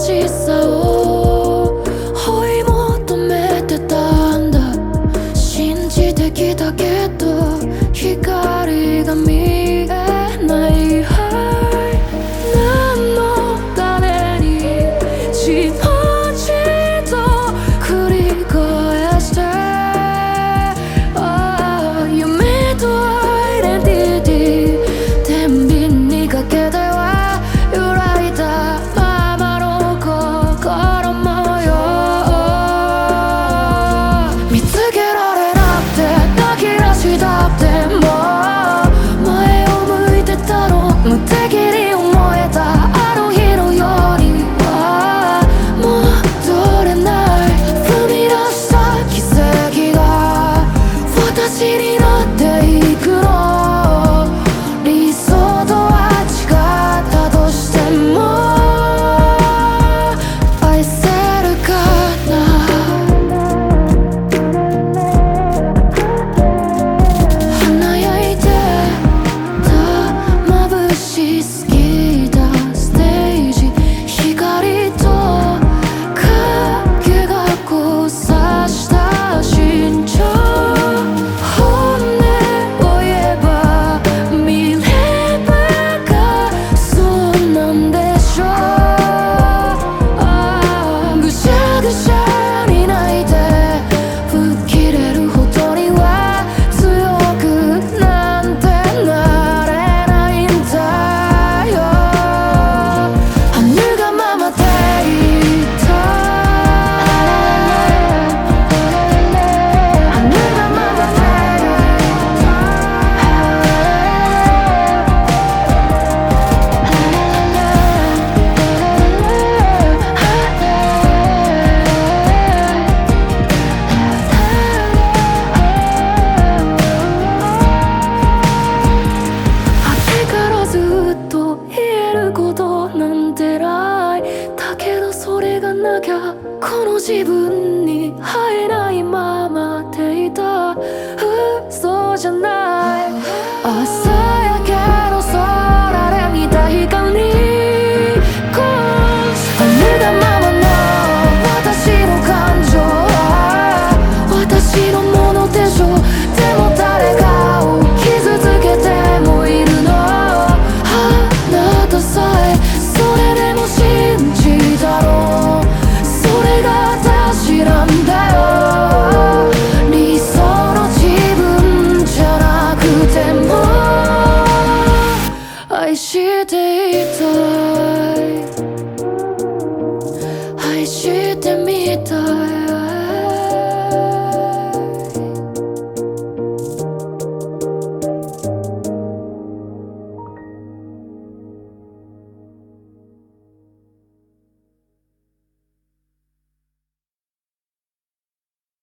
しさを追い求めてたんだ。信じてきたけど光が見えない。何のために自問自答繰り返して、夢とアイデンティティ天秤にかけては揺らいだままの心模様。見つけられなくて泣き出したっても前を向いてたの無敵に思えた。あの日のようには戻れない。踏み出した奇跡が私になっていくの。理想とは違ったとしても愛せるかな。華やいてた眩しすぎたステージ。光と影が交差した心情。本音を言えば見ればがそうなんでしょう。ぐしゃぐしゃに泣いて吹っ切れるほどには強くなんてなれないんだよ。あぬがままでいた。あぬがままでいた。秋からずっと言えることなんてない。だけどそれがなきゃこの自分に会えないままでいた。嘘じゃない。朝焼けの空で見た光こうあぬがままの私の感情は私のものでしょ。でも誰かを傷つけてもいるの。あなたさえそれでも信じたの。それが私なんだよ。理想の自分じゃなくても愛していたい。